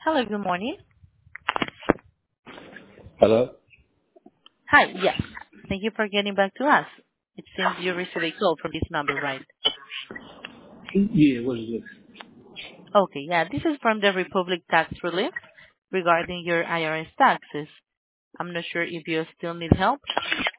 Hello, good morning. Hello? Hi, yes. Thank you for getting back to us. It seems you received a call from this number, right? Yeah, what is this? Okay, yeah, this is from the Republic Tax Relief regarding your IRS taxes. I'm not sure if you still need help.